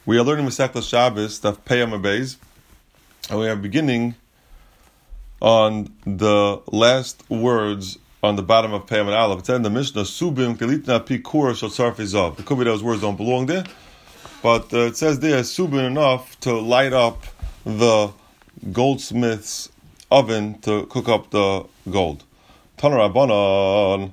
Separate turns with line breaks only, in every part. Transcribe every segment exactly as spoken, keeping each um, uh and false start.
We are learning Masechtas Shabbos, Daf Pei Amud Beis, and we are beginning on the last words on the bottom of Pei Amud Aleph. It said in the Mishnah, Subim kelitna pikur shel tzarfei zav. It could be those words don't belong there, but uh, it says there, Subim enough to light up the goldsmith's oven to cook up the gold. Tana Rabbanan,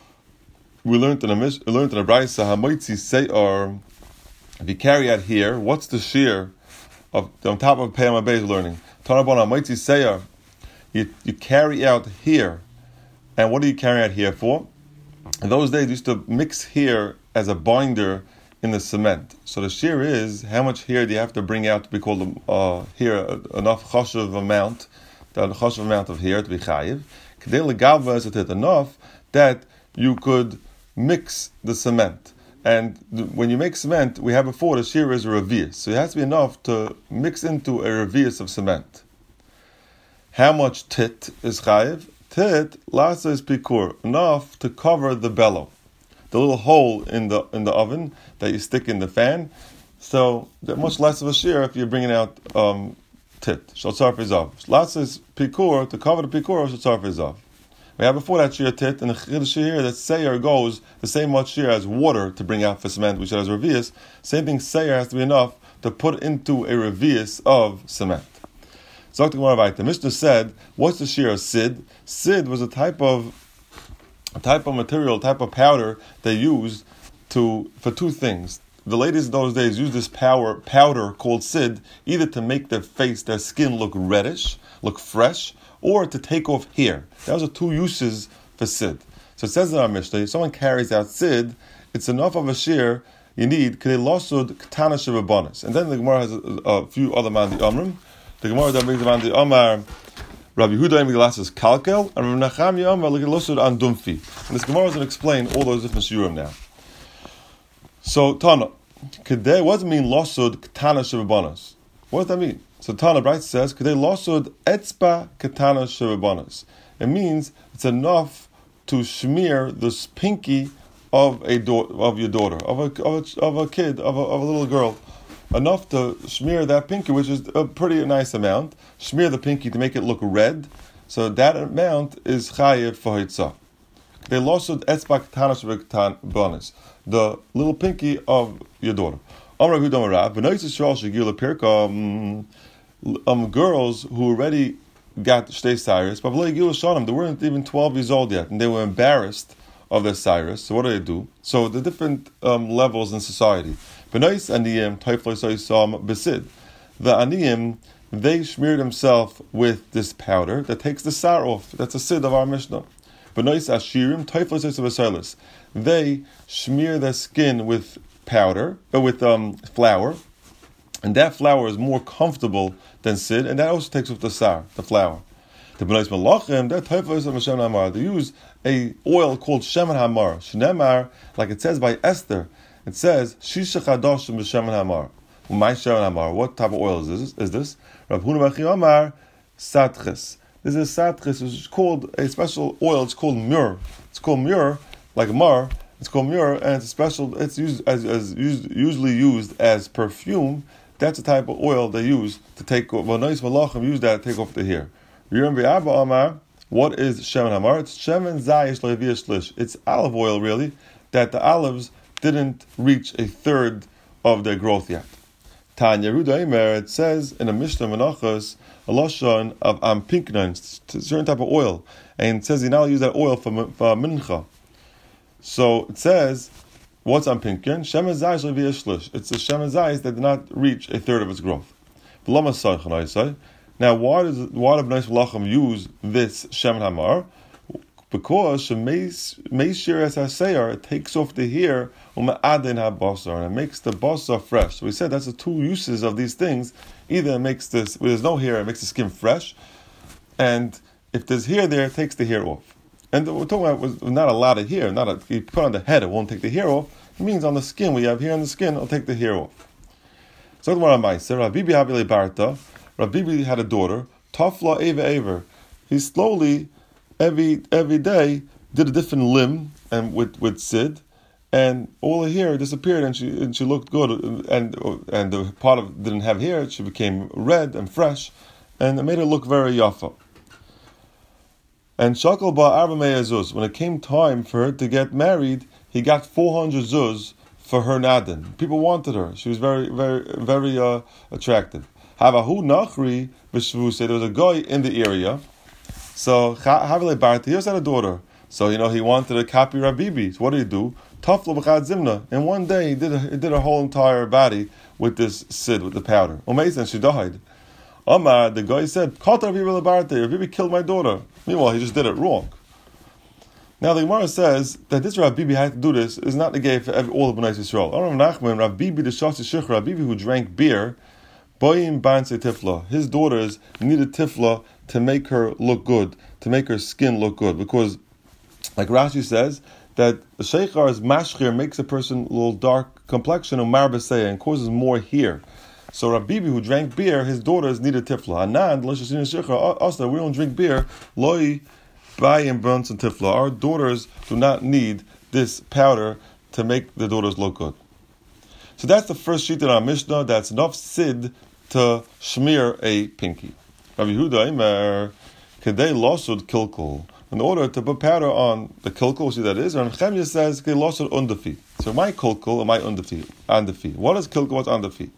we learned in a we learned in a brayso, Hamoitzi Sei'ar. If you carry out here, what's the shear of on top of Pei Amud Beis learning? Tanabana Moitzi Sei'ar. You you carry out here, and what do you carry out here for? In those days, you used to mix here as a binder in the cement. So the shear is how much here do you have to bring out to be called uh, here enough chashuv amount, the chashuv amount of here to be chayiv. Kedei legalva is it enough that you could mix the cement. And when you make cement, we have before the shear is a revius. So it has to be enough to mix into a revius of cement. How much tit is chayiv? Tit, lasa is pikur, enough to cover the bellow, the little hole in the in the oven that you stick in the fan. So much less of a shear if you're bringing out um, tit. Shel tzarfei zav. Lasa is pikur, to cover the pikur, shel tzarfei zav. We have before that shear tit, and the chiddush here that seir goes the same much shear as water to bring out for cement, which has revius. Same thing, seir has to be enough to put into a revius of cement. So the Mishnah said, what's the shear of sid? Sid was a type of a type of material, type of powder they used to for two things. The ladies in those days used this powder powder called sid either to make their face, their skin look reddish, look fresh, or to take off hair. Those are two uses for sid. So it says in our Mishnah, if someone carries out sid, it's enough of a shear you need, k'dei losud k'tana shevabonis. And then the Gemara has a, a few other mandi amrim. The Gemara that brings the mandi amar, Rabbi Yehuda Emigelas kalkel, and Rabbi Nachami amar losud an dumfi. And this Gemara is going to explain all those different shiurim now. So Tana, k'dei, what does it mean losud k'tana shevabonis? What does that mean? So Tana Bright says, "K'dei losud etzba katana shevabonis." It means it's enough to smear the pinky of a do- of your daughter, of a of a, of a kid, of a, of a little girl, enough to smear that pinky, which is a pretty nice amount. Smear the pinky to make it look red. So that amount is chayiv for hitzah. K'dei losud etzba katana shevabonis, the little pinky of your daughter. Um, girls who already got shtei cyrus, but they weren't even twelve years old yet, and they were embarrassed of their cyrus. So what do they do? So the different um, levels in society. The aniyim, they smear themselves with this powder that takes the sar off. That's a sid of our Mishnah. They smear their skin with powder, or with um, flour, and that flour is more comfortable than sid, and that also takes off the sar, the flour. The B'nai Malachim, that type of Shem Hamar, they use a oil called Shemen Hamar. Shnemar, like it says by Esther, it says Shisha Chadosh B'Shemen Hamar. My Shemen Hamar. What type of oil is this? Is this? Rav Huna Bachi Amar Satchis. This is Satchis, which is called a special oil. It's called myrrh. It's called myrrh, like mar. It's called myrrh, and it's a special. It's used as, as used, usually used as perfume. That's the type of oil they use to take off. Well, nice malachim use that to take off the hair. What is shemen hamar? It's shemen zayish le'aviyah shlish. It's olive oil, really, that the olives didn't reach a third of their growth yet. Tanya Yehuda Eimer, it says in a Mishnah Menachos, a lashon of ampinknan, a certain type of oil, and it says you now use that oil for, for mincha. So it says, what's on pinkin? Shemen zayis le'aviyah shlish. It's the shemen zayis that did not reach a third of its growth. Now, why does why do B'nai Malachim use this shemen hamar? Because meishir es haseir, it takes off the hair u'ma'adin habasar, and it makes the basar fresh. So we said that's the two uses of these things. Either it makes this, where there's no hair, it makes the skin fresh, and if there's hair there, it takes the hair off. And we're talking about was not a lot of hair, not a, you put on the head, it won't take the hair off. It means on the skin, we have hair on the skin, it'll take the hair off. So the Gemara Ma'aser, Rabbi Bibi Habile Barta, Rabbi Bibi had a daughter, Tafla Eva Aver. He slowly, every every day, did a different limb and with, with sid, and all her hair disappeared, and she and she looked good, and and the part of didn't have hair. She became red and fresh, and it made her look very yafa. And shakal ba arba mea zuz. When it came time for her to get married, he got four hundred zuz for her nadin. People wanted her. She was very, very, very uh, attractive. Havahu nachri b'shvu. There was a guy in the area. So Havile Barti, he also had a daughter. So you know he wanted to copy Rabibi. So what did he do? Taflo b'chad zimna. In one day he did a, he did her whole entire body with this sid, with the powder. Amazing, she died. Amar, the guy said, Kata Rabibi Barti. Rabibi killed my daughter. Meanwhile, he just did it wrong. Now the Gemara says that this Rav Bibi had to do this is not the gay for every, all of Bnei Yisrael. Rav Nachman, Rav Bibi the Shasi Shich, Rav Bibi who drank beer, Boyim Banse Tifla. His daughters needed Tifla to make her look good, to make her skin look good, because, like Rashi says, that the Sheikhar's mashchir makes a person a little dark complexion of marbaseya and causes more hair. So Rav Bibi, who drank beer, his daughters needed tifla. Anan, Ashta, we don't drink beer. Loi, Bayim, Burns, and tifla. Our daughters do not need this powder to make the daughters look good. So that's the first sheet in our Mishnah. That's enough sid to smear a pinky. Rav Yehuda Imer, Kedei Losud Kilkul. In order to put powder on the kilkul, see that is, Rav Chemya says, Kedei Losud Undafi. So my kilkul and my undafi. Undafi. What is kilkul? What's undafi?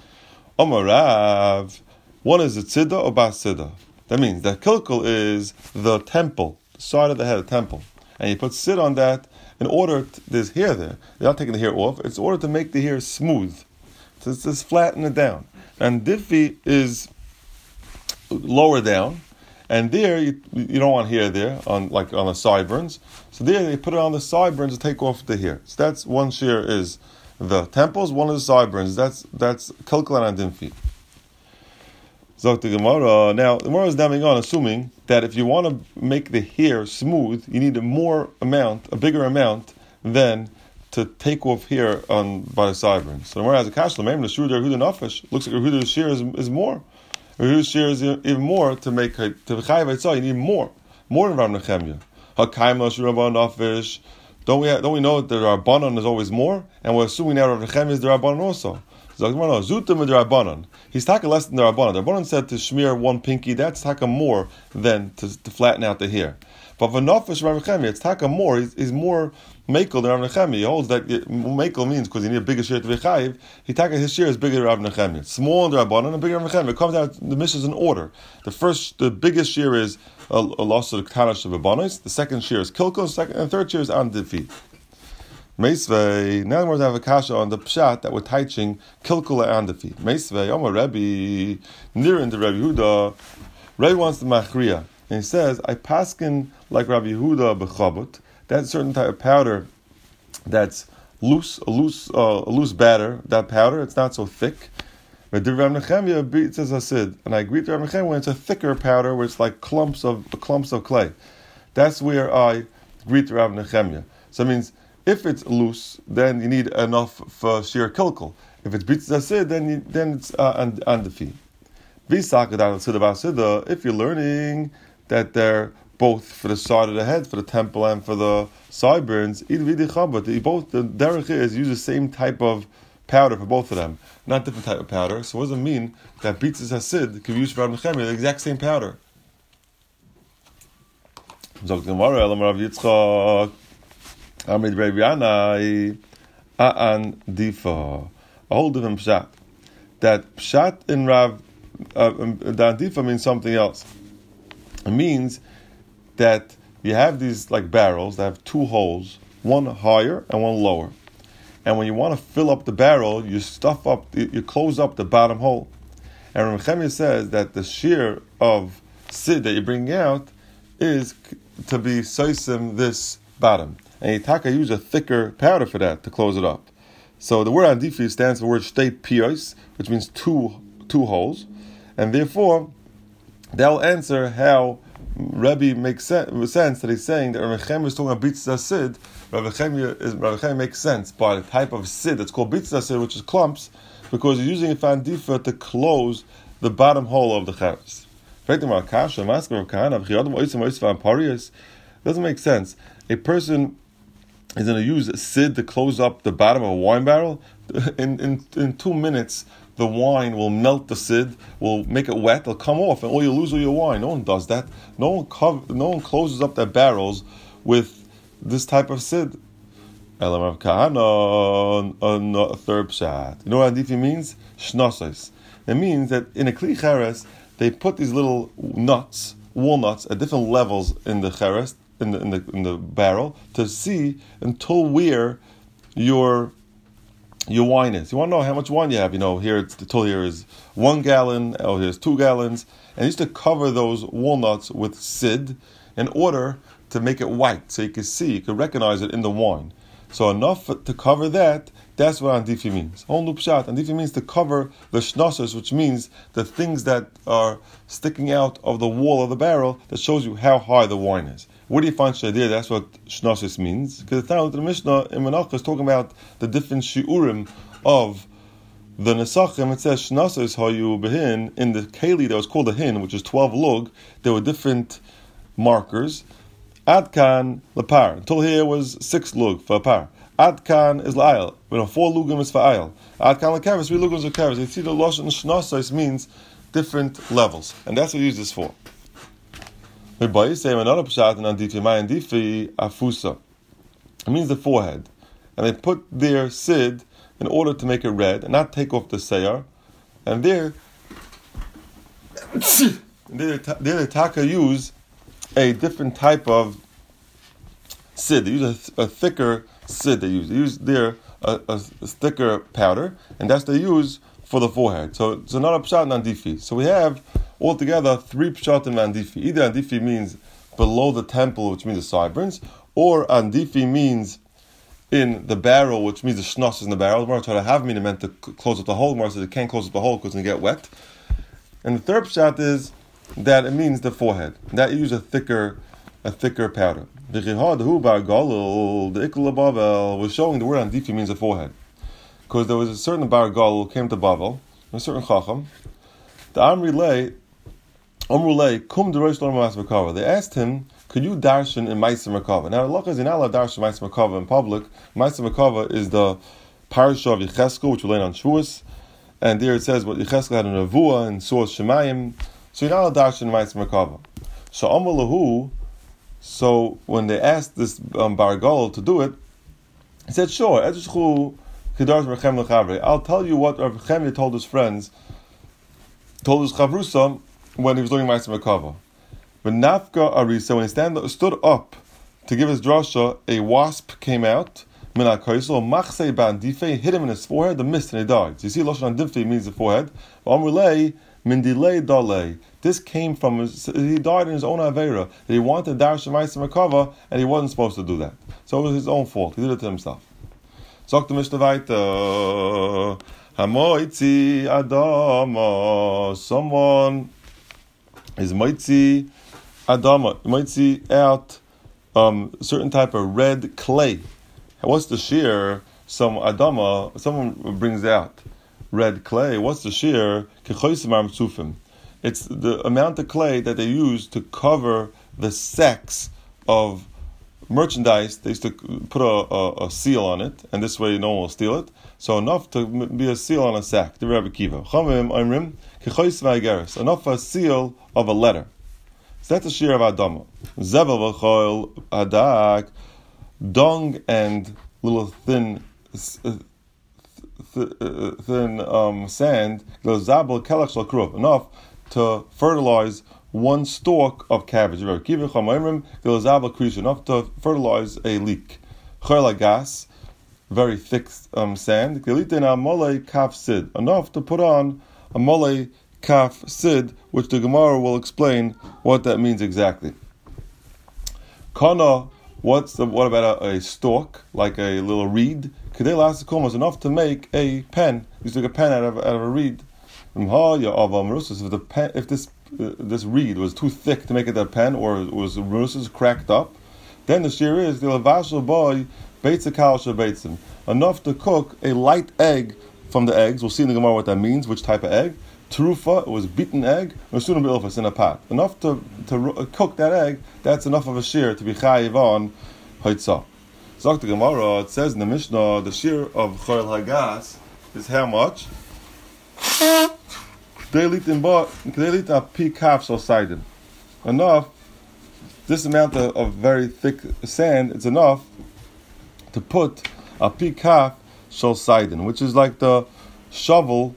Omarav, one is the tzida or bas tzida. That means that kilkul is the temple, the side of the head, the temple. And you put sid on that in order, to, there's hair there. You're not taking the hair off, it's in order to make the hair smooth. So it's just flatten it down. And diffi is lower down. And there, you, you don't want hair there, on like on the sideburns. So there, they put it on the sideburns to take off the hair. So that's one shear is the temples, one of the sideburns. That's that's kilkul and dimfi. So the Gemara. Now the Gemara is coming on, assuming that if you want to make the hair smooth, you need a more amount, a bigger amount than to take off hair on by the sideburns. So the Gemara has a kashla. Maybe the shur der huda nafesh looks like Rehuda's shear is, is more. Rehuda's shear is even more to make to v'chayav itzah. You need more, more than Rav Nechemya. Hakayim shur rabban nafesh. Don't we have, don't we know that the Rabbanon is always more? And we're assuming now Rav Nechemya is the Rabbanon also. So no, Zutim is the Rabbanon. He's talking less than the Rabbanon. The Rabbanon said to smear one pinky, that's talking more than to, to flatten out the hair. But for Nafesh Rav Nechemya, it's talking more, he's, he's more Mekel than Rav Nechemya. He holds that Mekel means because you need a bigger share to be chayiv. He talking his share is bigger than Rav Nechemya. Small than the Rabbanon and bigger than Rav Nechemya. It comes out, the mission is in order. The first, the biggest share is a, a loss of the Ktanash of Rabbanos. The second share is Kilkul, second and third share is Andifi. Meisvei, now we're going to have a kasha on the pshat that we're teaching Kilkul and Andifi. Meisvei, Omar Rebbe, near in the Rebbe Yehuda, Rebbe wants the machriya. And he says, I paskin like Rabbi Yehuda b'chabut. That's a certain type of powder that's loose, a loose, uh, a loose batter. That powder, it's not so thick. But the Rav Nechemya beats as asid, and I agree with Rav Nechemya when it's a thicker powder, where it's like clumps of clumps of clay. That's where I agree with Rav Nechemya. So it means if it's loose, then you need enough for sheer kilkul. If it's beats as asid, then you, then it's uh, andefi. If you're learning that they're both for the side of the head, for the temple, and for the sideburns, both the derech is use the same type of powder for both of them, not different type of powder. So what does it mean that bitzas hasid can be used for Rav Nechemya, the exact same powder? A whole different pshat. That pshat in Rav uh, the Antifa means something else. It means that you have these like barrels that have two holes, one higher and one lower. And when you want to fill up the barrel, you stuff up, you close up the bottom hole. And Rav Nechemya says that the shear of sid that you're bringing out is to be soisim this bottom. And Yitaka use a thicker powder for that to close it up. So the word andifi stands for the word shtei pios, which means two two holes. And therefore, they'll answer how Rebbe makes sense that he's saying that Rav Nechemya is talking about bitzas sid. Rav Nechemya is Rav Nechemya makes sense by the type of sid that's called bitzas sid, which is clumps, because you're using a fandifa to close the bottom hole of the chavis. Doesn't make sense. A person He's going to use sid to close up the bottom of a wine barrel. In in in two minutes, the wine will melt the sid, will make it wet, it'll come off, and all you lose all your wine. No one does that. No one cover, no one closes up their barrels with this type of sid. Elam Kahana, a third pshat. You know what Adifi means? Shnosais. It means that in a kli cheres, they put these little nuts, walnuts, at different levels in the cheres, in the in the in the barrel, to see until where your your wine is. You want to know how much wine you have. You know, here it's until here is one gallon, or here's two gallons, and used to cover those walnuts with sid in order to make it white, so you can see, you can recognize it in the wine. So enough to cover that, that's what Andifi means. Only pshat, Andifi means to cover the shnossos, which means the things that are sticking out of the wall of the barrel that shows you how high the wine is. Where do you find shadir? That's what shnossos means. Because the the Mishnah in Menachos is talking about the different shiurim of the Nesachim. It says shnossos hayu behin, in the keli that was called a hin, which is twelve lug, there were different markers. Adkan lepar. Until here was six lug for a par. Adkan is la'ayel. You know, four lugim is for ayel. Adkan lekevis, three lugim is for kevis. You see the lashon shnossos means different levels, and that's what we use this for. Another pshat in Andifi, my Andifi afusa. It means the forehead, and they put their sid in order to make it red and not take off the seyar, and there, there, the taka use a different type of sid. They use a, a thicker sid. They use they use their a, a, a thicker powder, and that's what they use for the forehead. So it's another pshat in Andifi. So we have altogether three pshat in Andifi. Either Andifi means below the temple, which means the sideburns, or Andifi means in the barrel, which means the shnos is in the barrel. More try to have meaning meant to close up the hole. More so they can't close up the hole because it get wet. And the third pshat is that it means the forehead. That you use a thicker, a thicker powder. The Ikla Bavel was showing the word Andifi means the forehead, because there was a certain Bar Galil who came to Bavel, a certain Chacham. The Amrilei, Amrulei, Kum Derosh Lorma Mas Makava. They asked him, could you darshan in Ma'aser Makava? Now, Allah is not allowed to darshan Ma'aser Makava in public. Ma'aser Makava is the parasha of Yecheskel, which we learn on Shavuos, and there it says what Yecheskel had in Nevuah and saw Shemayim. So you're not allowed to darshan Ma'aser Makava. So Amalahu, so when they asked this um, Bar Galil to do it, he said, sure, I'll tell you what Rav Chemya told his friends, told his chavrusa when he was learning Ma'aser Makava. When Nafka Arisa, when he stand, stood up to give his drasha, a wasp came out, min al-kaisel, machsei ba'andife, hit him in his forehead, the mist, and he died. So you see, Lashon Andife means the forehead. Amrulei, min dilei dalei. This came from his, he died in his own Aveira, that he wanted to darshan Ma'aser Makava, and he wasn't supposed to do that. So it was his own fault. He did it to himself. Sagt the Mishnah weiter. Hamoitzi Adama. Someone is moitzi Adama. Moitzi out um, certain type of red clay. What's the shear? Some Adama, someone brings out red clay. What's the shear? It's the amount of clay that they use to cover the sacks of merchandise. They used to put a, a, a seal on it, and this way no one will steal it. So enough to be a seal on a sack. The Rabbi Kiva. Enough for a seal of a letter. So that's the shear of Adama. Zevel v'choil hadak, dung and little thin, thin um, sand. Enough to fertilize one stalk of cabbage. Enough to fertilize a leek. Gas, very thick um, sand. Enough to put on a mole kaf sid, which the Gemara will explain what that means exactly. Kana, what's the, what about a, a stalk, like a little reed? Kedei la'asikum was enough to make a pen. You took a pen out of, out of a reed. If the pen, if this uh, this reed was too thick to make it a pen, or it was russes cracked up, then the shear is the lavashal boy beitza kal shabeitzim, enough to cook a light egg from the eggs. We'll see in the Gemara what that means, which type of egg. Terufa, it was beaten egg, or sooner bilfas in a pot. Enough to to cook that egg. That's enough of a shear to be chayiv on haitzah. Zok the Gemara, it says in the Mishnah, the shear of Chayil Hagas is how much? Enough, this amount of, of very thick sand, it's enough to put a pikaf shel saidin, which is like the shovel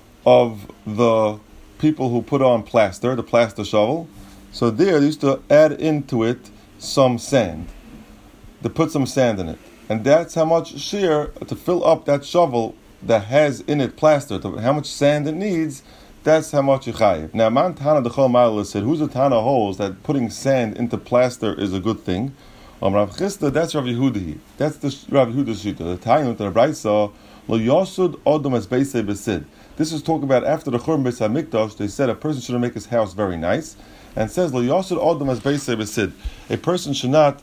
of the people who put on plaster, the plaster shovel. So there, they used to add into it some sand. They put some sand in it. And that's how much shear to fill up that shovel that has in it plaster, to how much sand it needs, that's how much you chayiv. Now, Man Tana the Chol Ma'ala said, who's the Tana holds that putting sand into plaster is a good thing? Um, Rav Chisda, that's Rav Yehuda. That's the Rav Yehuda's shita. The Tainut the Rabraisa, Lo Yosud Odom as Beisei Besid. This is talking about after the Churban Beis Hamikdash. They said a person should make his house very nice, and says Lo Yosud Odom as Beisei Besid. A person should not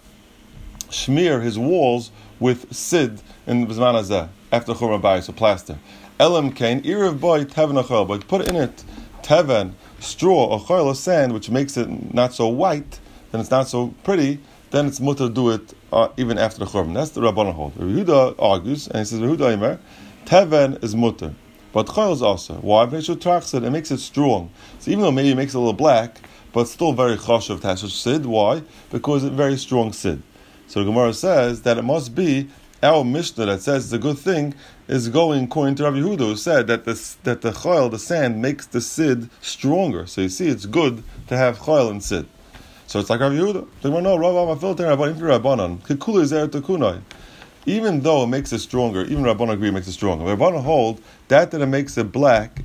smear his walls with sid in Bizman Hazeh after Churban Bayis, so plaster. Elam kain irav boy teven achol, but put in it teven, straw or choil, sand, which makes it not so white, then it's not so pretty. Then it's mutter to do it uh, even after the churban. That's the Rabbanan hold. Yehuda argues, and he says Yehuda Imer, teven is mutter, but choil is also. Why? Because it it makes it strong. So even though maybe it makes it a little black, but it's still very choshev to have such sid. Why? Because it's very strong sid. So the Gemara says that it must be our Mishnah that says it's a good thing is going according to Rav Yehuda, who said that the that the choil, the sand, makes the sid stronger. So you see, it's good to have choil and sid. So it's like Rav Yehuda. They want no Rav Rabbanan. Kikula is there to kunai. Even though it makes it stronger, even Rabbanan agree it makes it stronger. Rabbanan hold that that it makes it black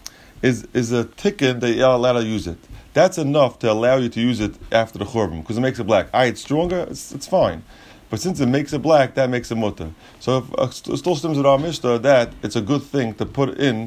is is a ticket that you're allowed to use it. That's enough to allow you to use it after the churban because it makes it black. Ah, it's stronger. It's, it's fine. But since it makes it black, that makes it mutter. So if, uh, it still stems with our Mishnah that it's a good thing to put in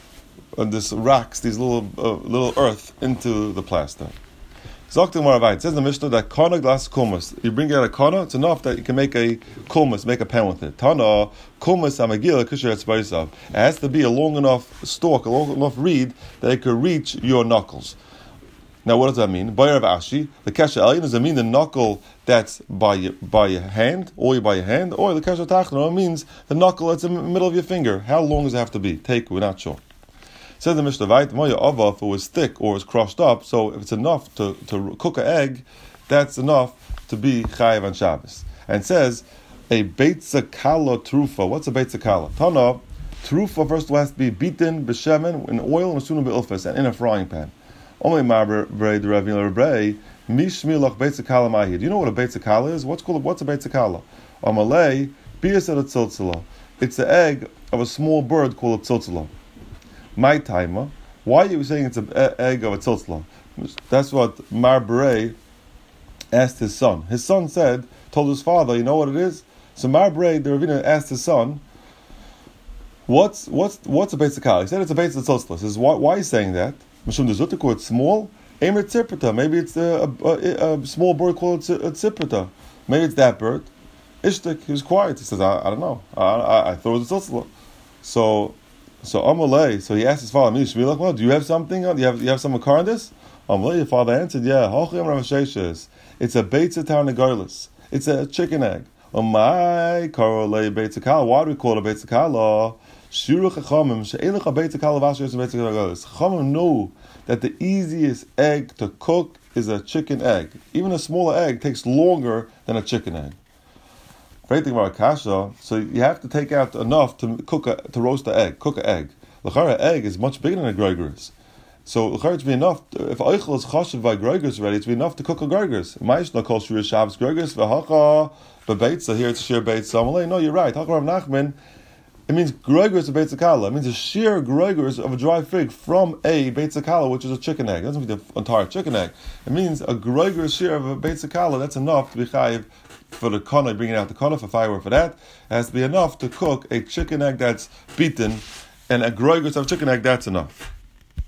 uh, this rocks, these little uh, little earth into the plaster. Zoktim Maravai, it says in the Mishnah that kana glass kulmus. You bring out a kana, it's enough that you can make a kulmus, make a pen with it. Tana kulmus amagila kusher etzbaisav. It has to be a long enough stalk, a long enough reed that it could reach your knuckles. Now, what does that mean? Bayer of Ashi, the kasha elyon, does it mean the knuckle that's by your, by your hand, or by your hand, or the kasha tachna? It means the knuckle that's in the middle of your finger. How long does it have to be? Take, we're not sure. Says the Mishnah, Vayt Moya Ava, if it was thick or was crushed up, so if it's enough to, to cook an egg, that's enough to be chayiv on Shabbos. And it says, a beitza kala trufa. What's a beitza kala? Tana, trufa first of all has to be beaten b'shemen in oil and sooner b'ilfas and in a frying pan. Only mar brei d'Ravina Rebei mishmilach beitza kala mahi. Do you know what a beitza kala is? What's called what's a beitza kala? Amalei bias at a tziltzila. It's the egg of a small bird called a tziltzila. My timer. Why are you saying it's an egg of a tziltzila? That's what Mar Brei asked his son. His son said, told his father, you know what it is? So Mar Brei, the Ravina, asked his son, what's what's what's a beitza kala? He said it's a beitza tziltzila. He says, why, why are you saying that? Mishum dezutiko, it's small. Emer tzipita. Maybe it's a, a, a, a small bird called a tzipita. Maybe it's that bird. Ishtik, he was quiet. He says, I, I don't know. I, I, I thought it was a tziltzila. So, so Amalei. So he asked his father, well, do you have something? Do you have you have some car on this? Amalei, your father answered, yeah. It's a beitza tarnagolis. It's a chicken egg. Oh my, karolei beitza kala. Why do we call it a beitza kala? Shiru chachamim she'elach beitza kala v'asher beitza tarnagolis. Chachamim know that the easiest egg to cook is a chicken egg. Even a smaller egg takes longer than a chicken egg. Great thing about kasha, so you have to take out enough to cook a, to roast the egg, cook an egg. L'chara egg is much bigger than a gregors. So l'chara it's be enough, to, if oichel is chashiv by gregors already, it's be enough to cook a gregors. Maish no kol shir Shabbos gregors, v'hacha bebeitza, here it's a shir beitza. Amalei, no, you're right. Hacha Rav Nachman, it means gregors of beitza kala. It means a sheer gregors of a dry fig from a beitza kala, which is a chicken egg. It doesn't mean the entire chicken egg. It means a gregors sheer of a beitza kala, that's enough to be chayiv for the kana, bringing out the kana for firewood for that. It has to be enough to cook a chicken egg that's beaten, and a gregors of chicken egg, that's enough.